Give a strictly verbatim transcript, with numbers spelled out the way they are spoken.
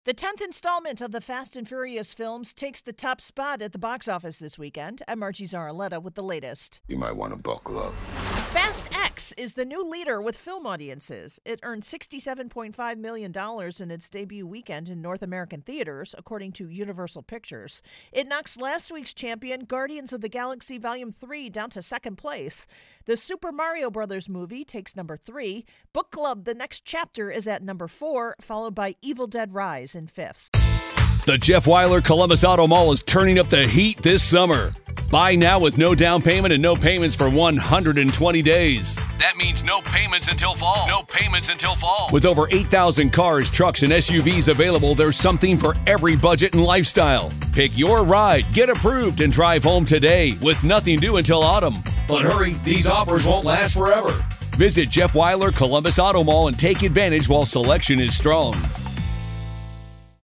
The tenth installment of the Fast and Furious films takes the top spot at the box office this weekend. I'm Margie Zaraletta with the latest. You might want to buckle up. Fast X is the new leader with film audiences. It earned sixty-seven point five million dollars in its debut weekend in North American theaters, according to Universal Pictures. It knocks last week's champion, Guardians of the Galaxy Volume three, down to second place. The Super Mario Brothers movie takes number three. Book Club, The Next Chapter, is at number four, followed by Evil Dead Rise in fifth. The Jeff Weiler Columbus Auto Mall is turning up the heat this summer. Buy now with no down payment and no payments for one hundred twenty days. That means no payments until fall. No payments until fall. With over eight thousand cars, trucks, and S U Vs available, there's something for every budget and lifestyle. Pick your ride, get approved, and drive home today with nothing due until autumn. But hurry, these offers won't last forever. Visit Jeff Weiler Columbus Auto Mall and take advantage while selection is strong.